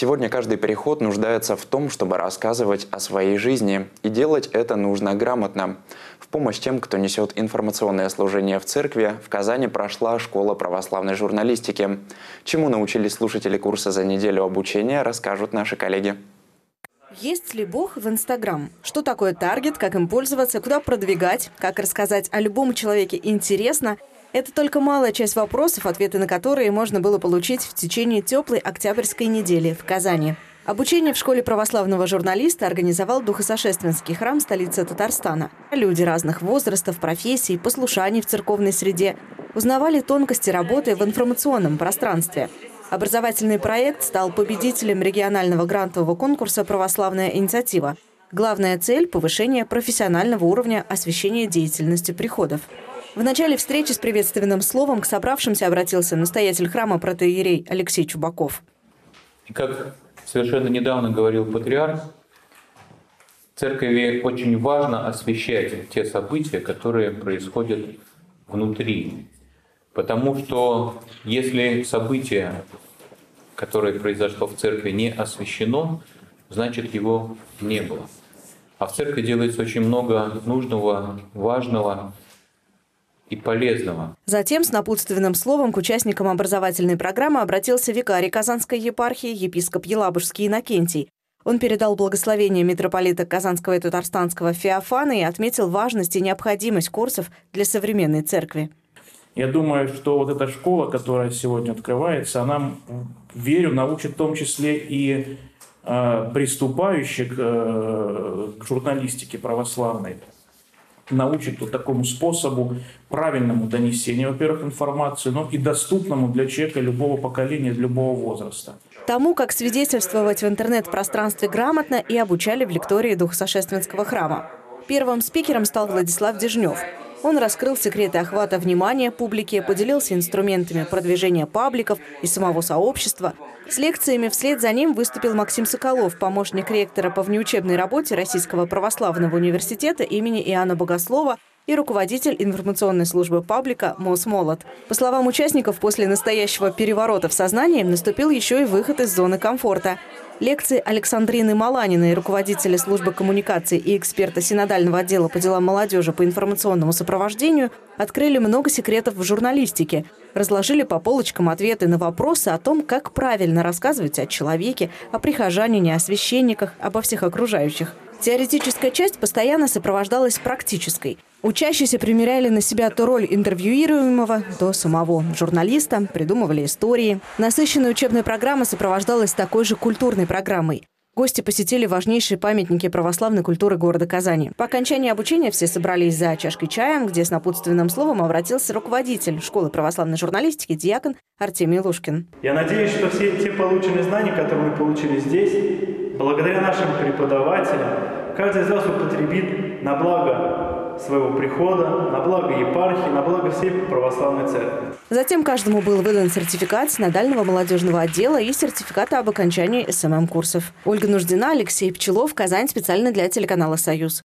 Сегодня каждый переход нуждается в том, чтобы рассказывать о своей жизни. И делать это нужно грамотно. В помощь тем, кто несет информационное служение в церкви, в Казани прошла школа православной журналистики. Чему научились слушатели курса за неделю обучения, расскажут наши коллеги. Есть ли Бог в Инстаграм? Что такое таргет, как им пользоваться, куда продвигать, как рассказать о любом человеке интересно – это только малая часть вопросов, ответы на которые можно было получить в течение теплой октябрьской недели в Казани. Обучение в школе православного журналиста организовал Духосошественский храм столицы Татарстана. Люди разных возрастов, профессий, послушаний в церковной среде узнавали тонкости работы в информационном пространстве. Образовательный проект стал победителем регионального грантового конкурса «Православная инициатива». Главная цель – повышение профессионального уровня освещения деятельности приходов. В начале встречи с приветственным словом к собравшимся обратился настоятель храма протоиерей Алексей Чубаков. И как совершенно недавно говорил патриарх, церкви очень важно освещать те события, которые происходят внутри. Потому что если событие, которое произошло в церкви, не освещено, значит его не было. А в церкви делается очень много нужного, важного и полезного. Затем с напутственным словом к участникам образовательной программы обратился викарий Казанской епархии епископ Елабужский Иннокентий. Он передал благословение митрополита Казанского и Татарстанского Феофана и отметил важность и необходимость курсов для современной церкви. Я думаю, что вот эта школа, которая сегодня открывается, она, верю, научит в том числе и приступающих к журналистике православной, научит вот такому способу правильному донесению, во-первых, информации, но и доступному для человека любого поколения, любого возраста. Тому, как свидетельствовать в интернет-пространстве грамотно, и обучали в лектории Духосошественского храма. Первым спикером стал Владислав Дежнев. Он раскрыл секреты охвата внимания публики, поделился инструментами продвижения пабликов и самого сообщества. С лекциями вслед за ним выступил Максим Соколов, помощник ректора по внеучебной работе Российского православного университета имени Иоанна Богослова и руководитель информационной службы паблика «Мосмолот». По словам участников, после настоящего переворота в сознании наступил еще и выход из зоны комфорта. Лекции Александрины Маланиной, руководителя службы коммуникации и эксперта синодального отдела по делам молодежи по информационному сопровождению, открыли много секретов в журналистике. Разложили по полочкам ответы на вопросы о том, как правильно рассказывать о человеке, о прихожанине, о священниках, обо всех окружающих. Теоретическая часть постоянно сопровождалась практической. Учащиеся примеряли на себя то роль интервьюируемого, то самого журналиста, придумывали истории. Насыщенная учебная программа сопровождалась такой же культурной программой. Гости посетили важнейшие памятники православной культуры города Казани. По окончании обучения все собрались за чашкой чая, где с напутственным словом обратился руководитель школы православной журналистики диакон Артемий Лушкин. Я надеюсь, что все те полученные знания, которые мы получили здесь, благодаря нашим преподавателям, каждый из вас употребит на благо своего прихода, на благо епархии, на благо всей православной церкви. Затем каждому был выдан сертификат синодального молодежного отдела и сертификат об окончании СММ-курсов. Ольга Нуждина, Алексей Пчелов, Казань, специально для телеканала «Союз».